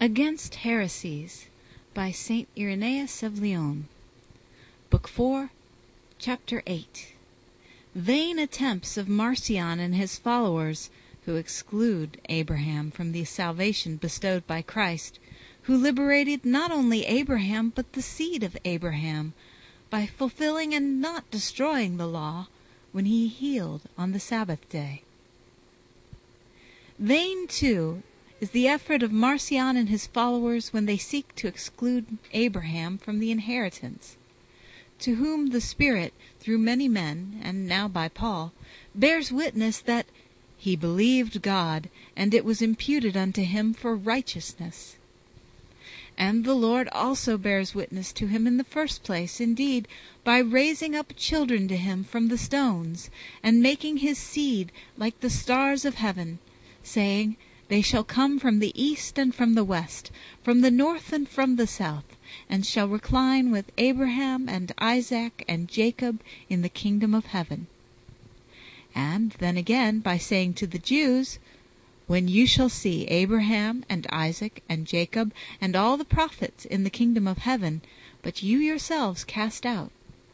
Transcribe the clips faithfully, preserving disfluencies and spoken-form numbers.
Against Heresies by Saint Irenaeus of Lyons. Book four, Chapter eight. Vain attempts of Marcion and his followers, who exclude Abraham from the salvation bestowed by Christ, who liberated not only Abraham but the seed of Abraham, by fulfilling and not destroying the law when he healed on the Sabbath day. Vain, too, is the effort of Marcion and his followers when they seek to exclude Abraham from the inheritance, to whom the Spirit, through many men, and now by Paul, bears witness that he believed God, and it was imputed unto him for righteousness. And the Lord also bears witness to him in the first place, indeed, by raising up children to him from the stones, and making his seed like the stars of heaven, saying, They shall come from the east and from the west, from the north and from the south, and shall recline with Abraham and Isaac and Jacob in the kingdom of heaven. And then again by saying to the Jews, When you shall see Abraham and Isaac and Jacob and all the prophets in the kingdom of heaven, but you yourselves cast out.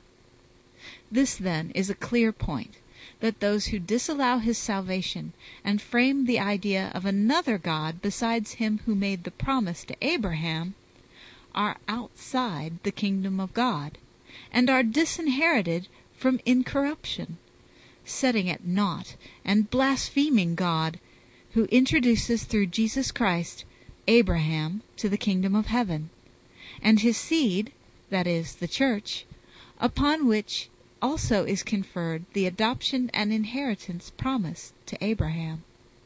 This, then, is a clear point, that those who disallow his salvation and frame the idea of another God besides him who made the promise to Abraham are outside the kingdom of God, and are disinherited from incorruption, setting at naught and blaspheming God, who introduces through Jesus Christ Abraham to the kingdom of heaven, and his seed, that is, the church, upon which also is conferred the adoption and inheritance promised to Abraham.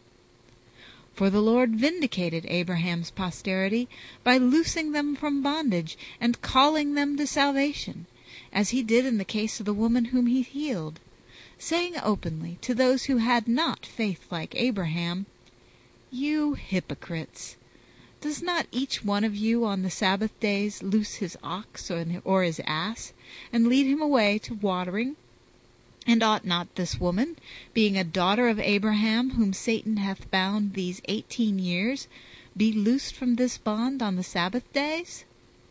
For the Lord vindicated Abraham's posterity by loosing them from bondage and calling them to salvation, as he did in the case of the woman whom he healed, saying openly to those who had not faith like Abraham, You hypocrites! Does not each one of you on the Sabbath days loose his ox or his ass, and lead him away to watering? And ought not this woman, being a daughter of Abraham, whom Satan hath bound these eighteen years, be loosed from this bond on the Sabbath days?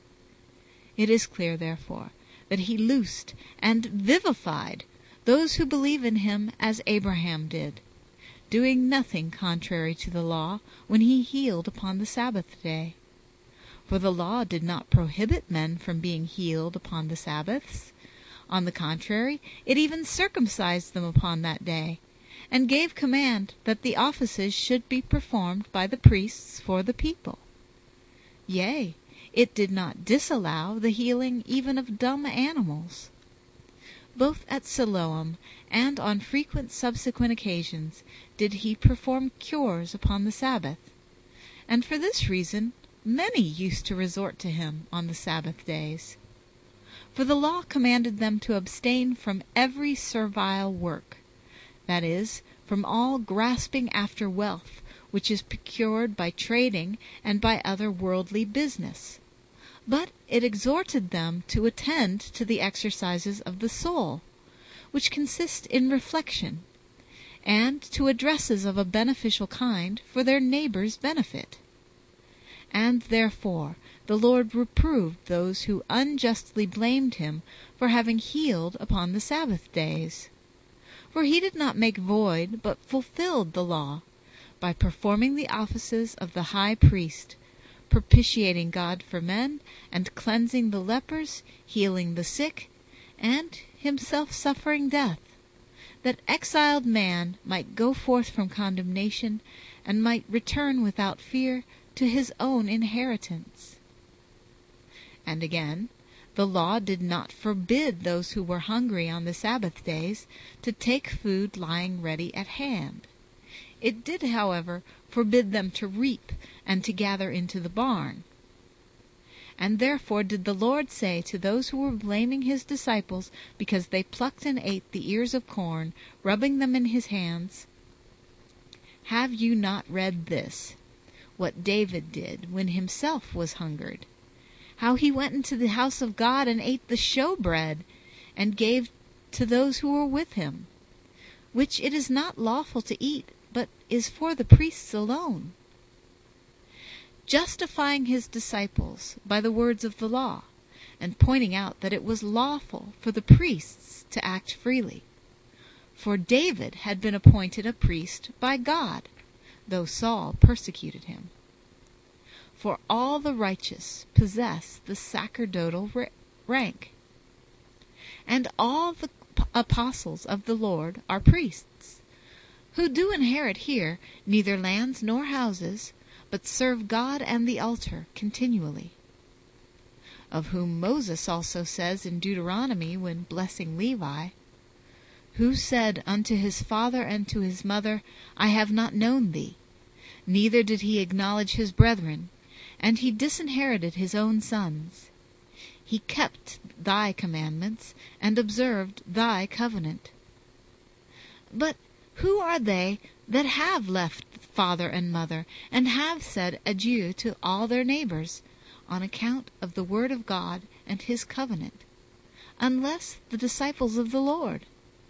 It is clear, therefore, that he loosed and vivified those who believe in him as Abraham did, doing nothing contrary to the law when he healed upon the Sabbath day. For the law did not prohibit men from being healed upon the Sabbaths. On the contrary, it even circumcised them upon that day, and gave command that the offices should be performed by the priests for the people. Yea, it did not disallow the healing even of dumb animals. Both at Siloam and on frequent subsequent occasions did he perform cures upon the Sabbath, and for this reason many used to resort to him on the Sabbath days. For the law commanded them to abstain from every servile work, that is, from all grasping after wealth, which is procured by trading and by other worldly business. But it exhorted them to attend to the exercises of the soul, which consist in reflection, and to addresses of a beneficial kind for their neighbor's benefit. And therefore the Lord reproved those who unjustly blamed him for having healed upon the Sabbath days. For he did not make void, but fulfilled the law, by performing the offices of the high priest, propitiating God for men, and cleansing the lepers, healing the sick, and himself suffering death, that exiled man might go forth from condemnation, and might return without fear to his own inheritance. And again, the law did not forbid those who were hungry on the Sabbath days to take food lying ready at hand. It did, however, forbid them to reap and to gather into the barn. And therefore did the Lord say to those who were blaming his disciples because they plucked and ate the ears of corn, rubbing them in his hands, Have you not read this, what David did when himself was hungered, how he went into the house of God and ate the showbread, and gave to those who were with him, which it is not lawful to eat, but is for the priests alone? justifying his disciples by the words of the law, and pointing out that it was lawful for the priests to act freely. For David had been appointed a priest by God, though Saul persecuted him. For all the righteous possess the sacerdotal rank, and all the apostles of the Lord are priests, who do inherit here neither lands nor houses, but serve God and the altar continually. Of whom Moses also says in Deuteronomy, when blessing Levi, who said unto his father and to his mother, I have not known thee, neither did he acknowledge his brethren, and he disinherited his own sons. He kept thy commandments, and observed thy covenant. But who are they that have left father and mother, and have said adieu to all their neighbors, on account of the word of God and his covenant, unless the disciples of the Lord?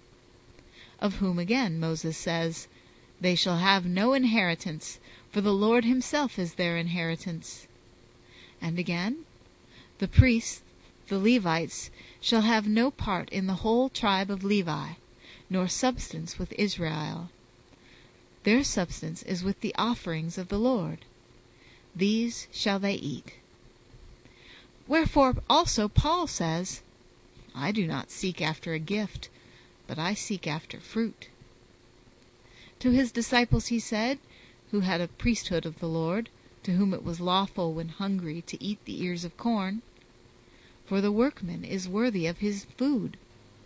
Of whom again Moses says, They shall have no inheritance, for the Lord himself is their inheritance. And again, the priests, the Levites, shall have no part in the whole tribe of Levi, nor substance with Israel. Their substance is with the offerings of the Lord. These shall they eat. Wherefore also Paul says, I do not seek after a gift, but I seek after fruit. To his disciples he said, who had a priesthood of the Lord, to whom it was lawful when hungry to eat the ears of corn, for the workman is worthy of his food.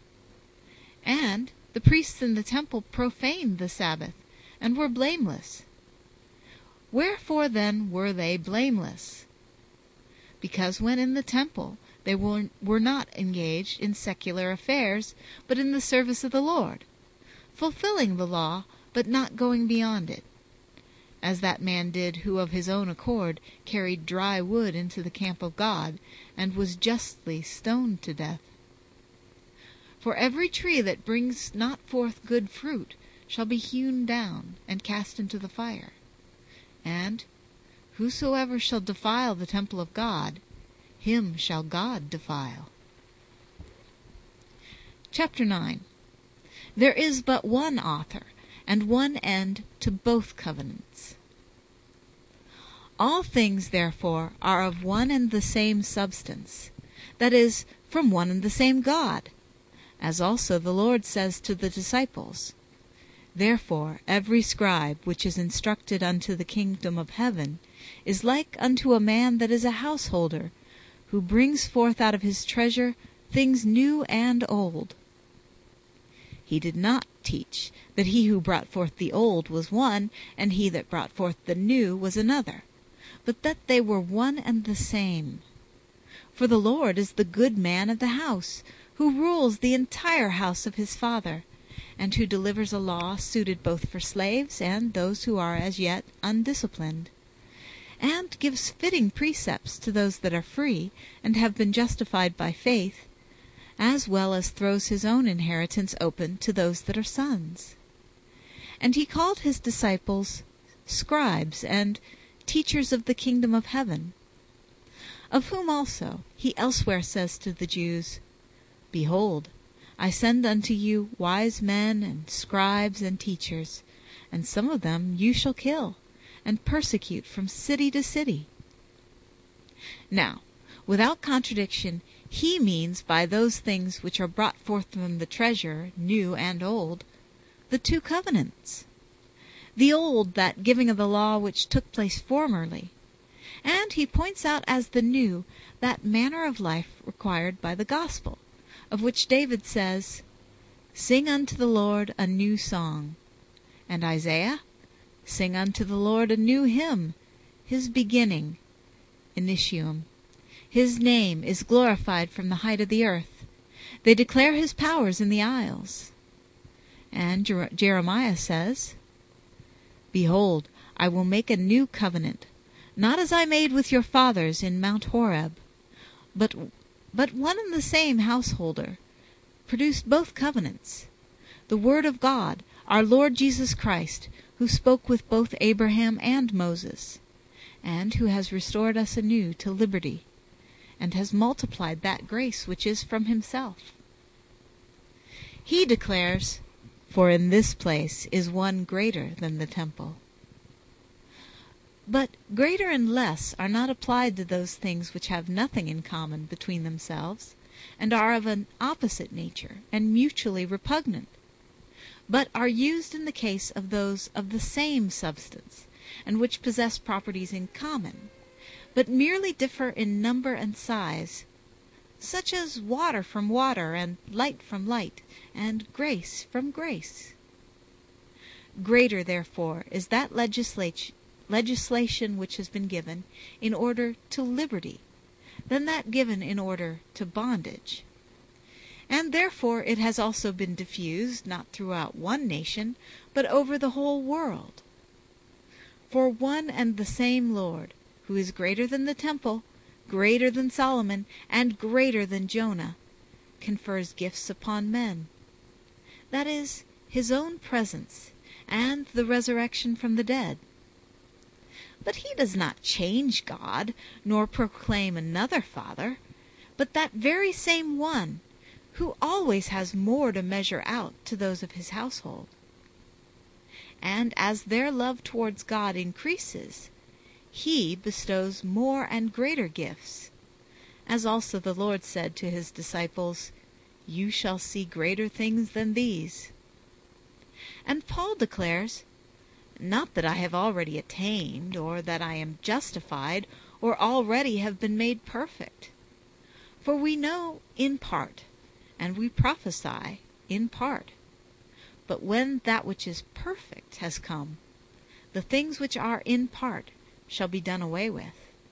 And the priests in the temple profaned the Sabbath, and were blameless. Wherefore then were they blameless? Because when in the temple they were, were not engaged in secular affairs, but in the service of the Lord, fulfilling the law, but not going beyond it, as that man did who of his own accord carried dry wood into the camp of God, and was justly stoned to death. For every tree that brings not forth good fruit shall be hewn down, and cast into the fire. And whosoever shall defile the temple of God, him shall God defile. Chapter nine. There is but one author, and one end to both covenants. All things, therefore, are of one and the same substance, that is, from one and the same God, as also the Lord says to the disciples, Therefore every scribe which is instructed unto the kingdom of heaven is like unto a man that is a householder, who brings forth out of his treasure things new and old. He did not teach that he who brought forth the old was one, and he that brought forth the new was another, but that they were one and the same. For the Lord is the good man of the house, who rules the entire house of his Father, and who delivers a law suited both for slaves and those who are as yet undisciplined, and gives fitting precepts to those that are free and have been justified by faith, as well as throws his own inheritance open to those that are sons. And he called his disciples scribes and teachers of the kingdom of heaven, of whom also he elsewhere says to the Jews, Behold, I send unto you wise men and scribes and teachers, and some of them you shall kill, and persecute from city to city. Now, without contradiction, he means by those things which are brought forth from the treasure, new and old, the two covenants. The old, that giving of the law which took place formerly, and he points out as the new that manner of life required by the gospel, of which David says, Sing unto the Lord a new song. And Isaiah, Sing unto the Lord a new hymn, his beginning, initium. His name is glorified from the height of the earth. They declare his powers in the isles. And Jer- Jeremiah says, Behold, I will make a new covenant, not as I made with your fathers in Mount Horeb, but But one and the same householder produced both covenants, the Word of God, our Lord Jesus Christ, who spoke with both Abraham and Moses, and who has restored us anew to liberty, and has multiplied that grace which is from himself. He declares, "For in this place is one greater than the temple." But greater and less are not applied to those things which have nothing in common between themselves, and are of an opposite nature, and mutually repugnant, but are used in the case of those of the same substance, and which possess properties in common, but merely differ in number and size, such as water from water, and light from light, and grace from grace. Greater, therefore, is that legislation legislation which has been given in order to liberty than that given in order to bondage. And therefore it has also been diffused, not throughout one nation, but over the whole world. For one and the same Lord, who is greater than the temple, greater than Solomon, and greater than Jonah, confers gifts upon men. That is, his own presence, and the resurrection from the dead. But he does not change God, nor proclaim another Father, but that very same one, who always has more to measure out to those of his household. And as their love towards God increases, he bestows more and greater gifts, as also the Lord said to his disciples, "You shall see greater things than these." And Paul declares, "Not that I have already attained, or that I am justified, or already have been made perfect. For we know in part, and we prophesy in part. But when that which is perfect has come, the things which are in part shall be done away with.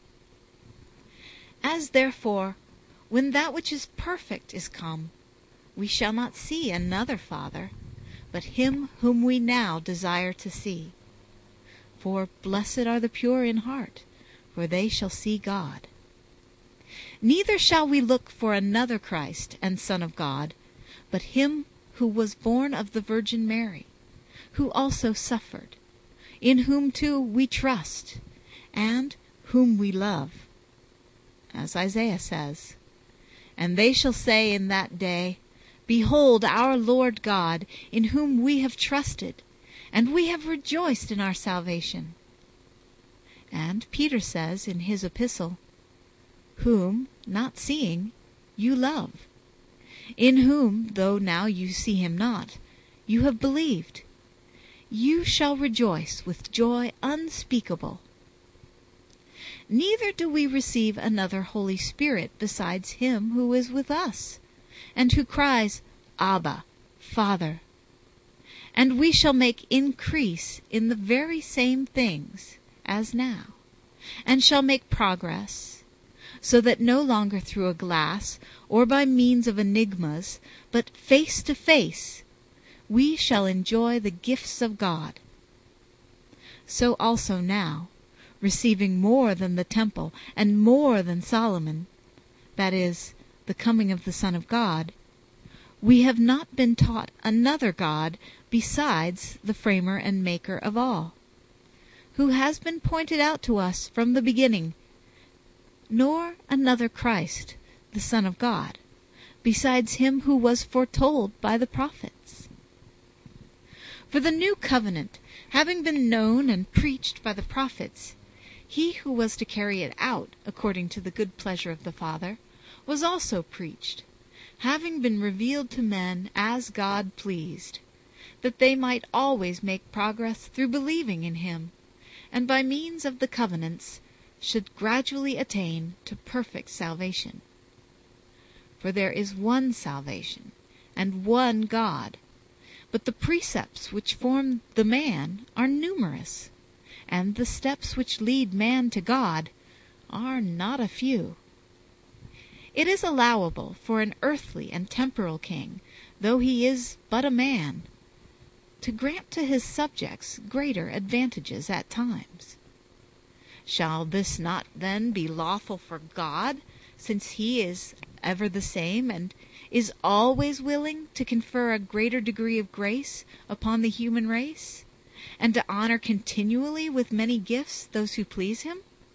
As therefore, when that which is perfect is come, we shall not see another Father, but him whom we now desire to see. For blessed are the pure in heart, for they shall see God. Neither shall we look for another Christ and Son of God, but him who was born of the Virgin Mary, who also suffered, in whom too we trust, and whom we love. As Isaiah says, "And they shall say in that day, Behold our Lord God, in whom we have trusted, and we have rejoiced in our salvation." And Peter says in his epistle, "Whom, not seeing, you love, in whom, though now you see him not, you have believed. You shall rejoice with joy unspeakable." Neither do we receive another Holy Spirit besides him who is with us, and who cries, "Abba, Father." And we shall make increase in the very same things as now, and shall make progress, so that no longer through a glass, or by means of enigmas, but face to face, we shall enjoy the gifts of God. So also now, receiving more than the temple, and more than Solomon, that is, the coming of the Son of God, we have not been taught another God besides the Framer and Maker of all, who has been pointed out to us from the beginning, nor another Christ, the Son of God, besides him who was foretold by the prophets. For the new covenant, having been known and preached by the prophets, he who was to carry it out according to the good pleasure of the Father was also preached, having been revealed to men as God pleased, that they might always make progress through believing in him, and by means of the covenants should gradually attain to perfect salvation. For there is one salvation, and one God, but the precepts which form the man are numerous, and the steps which lead man to God are not a few. It is allowable for an earthly and temporal king, though he is but a man, to grant to his subjects greater advantages at times. Shall this not then be lawful for God, since he is ever the same, and is always willing to confer a greater degree of grace upon the human race, and to honor continually with many gifts those who please him?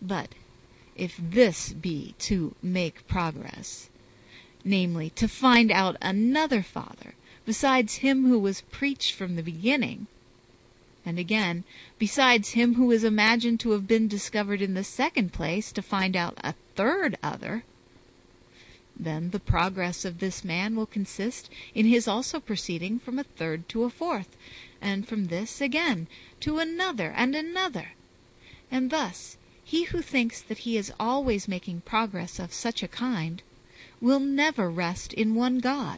But if this be to make progress, namely, to find out another Father besides him who was preached from the beginning, and again, besides him who is imagined to have been discovered in the second place, to find out a third other, then the progress of this man will consist in his also proceeding from a third to a fourth, and from this again to another and another. And thus he who thinks that he is always making progress of such a kind will never rest in one God.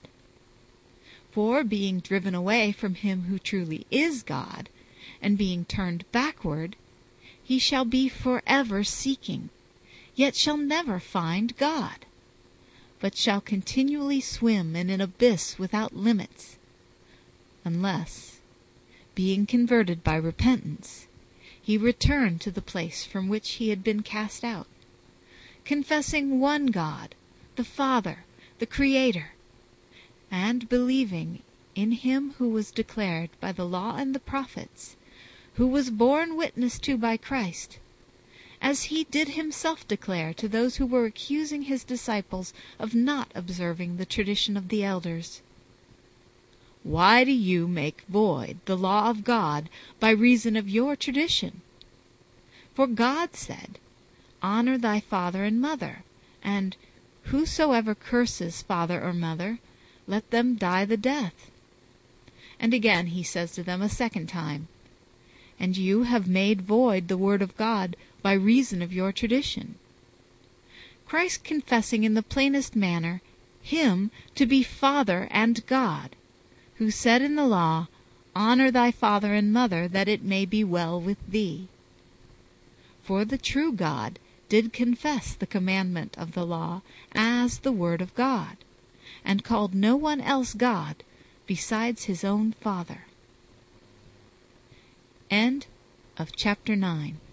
For being driven away from him who truly is God, and being turned backward, he shall be forever seeking, yet shall never find God, but shall continually swim in an abyss without limits, unless, being converted by repentance, he return to the place from which he had been cast out, confessing one God, the Father, the Creator, and believing in him who was declared by the law and the prophets, who was borne witness to by Christ, as he did himself declare to those who were accusing his disciples of not observing the tradition of the elders. Why do you make void the law of God by reason of your tradition? For God said, Honor thy father and mother, and whosoever curses father or mother, let them die the death. And again he says to them a second time, And you have made void the word of God by reason of your tradition. Christ confessing in the plainest manner him to be Father and God, who said in the law, Honor thy father and mother, that it may be well with thee. For the true God did confess the commandment of the law as the word of God, and called no one else God besides his own Father. End of chapter nine.